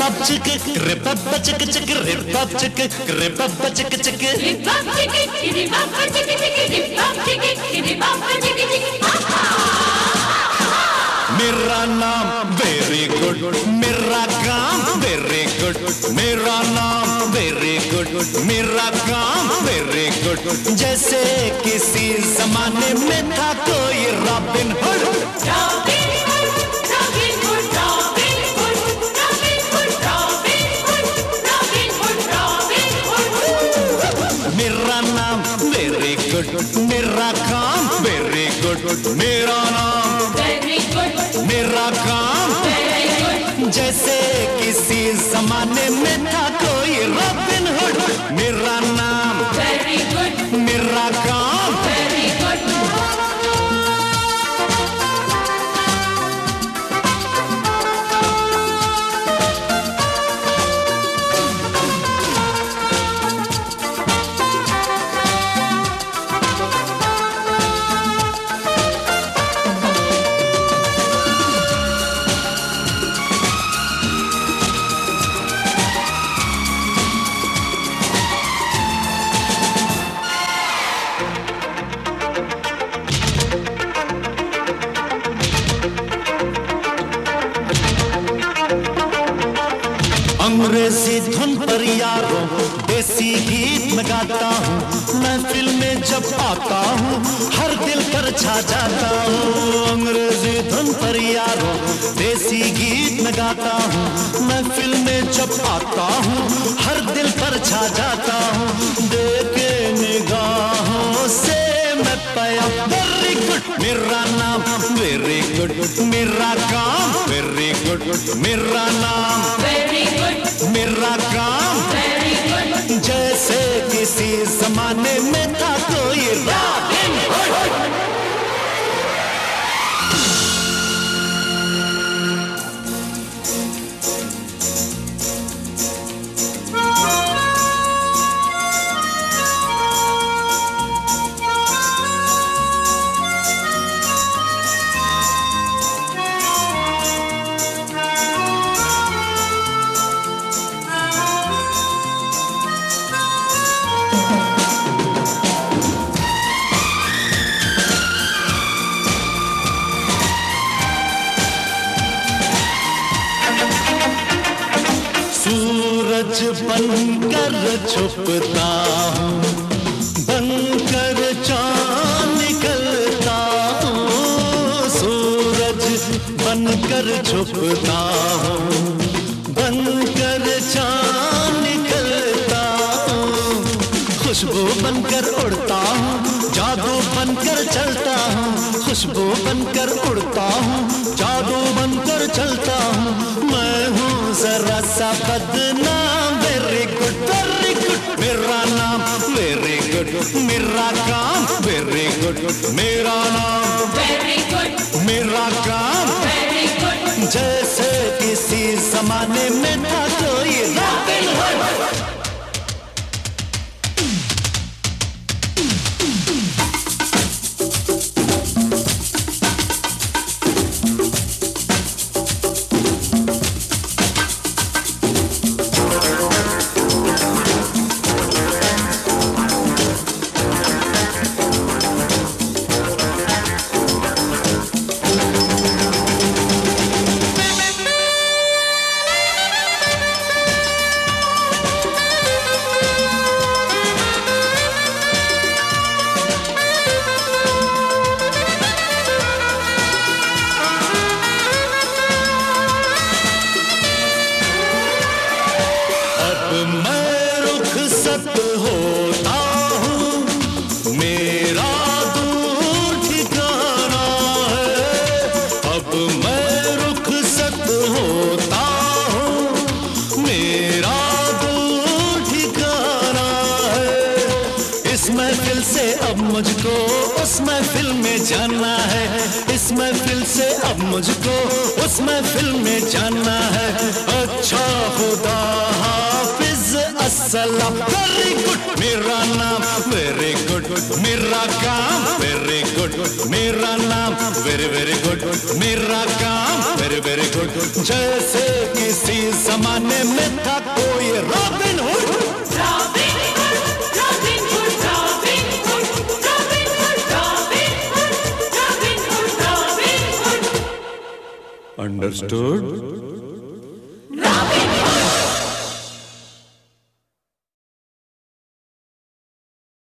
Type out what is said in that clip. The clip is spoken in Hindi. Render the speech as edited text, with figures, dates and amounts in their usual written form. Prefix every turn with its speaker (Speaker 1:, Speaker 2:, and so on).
Speaker 1: pop chick, rip up chick chick, rip up chick, rip up chick chick, rip up chick, rip up chick chick, rip up chick, rip up chick chick. मेरा नाम very good, मेरा काम very good, मेरा नाम very good, मेरा काम very good. जैसे किसी ज़माने में था कोई रॉबिन हुड. मेरा नाम very good, मेरा काम very good, मेरा नाम very good, मेरा काम very good. जैसे किसी ज़माने में था कोई रॉबिन हुड. मेरा नाम very good, मेरा काम very good. अंग्रेजी धुन पर यारों देसी गीत में गाता हूँ. महफिल में जब आता हूँ हर दिल पर छा जाता हूँ. अंग्रेजी धुन पर यारों देसी गीत में गाता हूँ. महफिल में जब आता हूँ हर दिल पर छा जाता हूँ. देखे निगाहों से मैं पाया very good, मेरा नाम very good, मेरा काम very good, मेरा नाम very good, मेरा काम very good. जैसे किसी ज़माने में था कोई रॉबिन हुड. सूरज बनकर छुपता हूँ, बनकर चाँद निकलता हूँ. सूरज बनकर छुपता हूँ, बनकर चाँद निकलता हूँ. खुशबू बनकर उड़ता हूँ, जादू बनकर चलता हूँ. खुशबू बनकर उड़ता हूँ, जादू बनकर चलता हूँ. मैं हूँ जरा सा बदनाम very good, very good. मेरा नाम very good, मेरा काम very good, मेरा नाम very good, मेरा काम very good. जैसे किसी ज़माने में था कोई रॉबिन हुड. मैं रुखसत होता हूँ, मेरा दूर ठिकाना है. अब मैं रुखसत होता हूँ, मेरा दूर ठिकाना है. इस महफिल से अब मुझको उस महफिल में जाना है. इस महफिल से अब मुझको उस महफिल में जाना है. अच्छा खुदा अस्सलाम very good, मेरा नाम very good, मेरा काम very good, मेरा नाम very very good, मेरा काम very very good. जैसे किसी जमाने में था कोई रॉबिन हुड। Understood?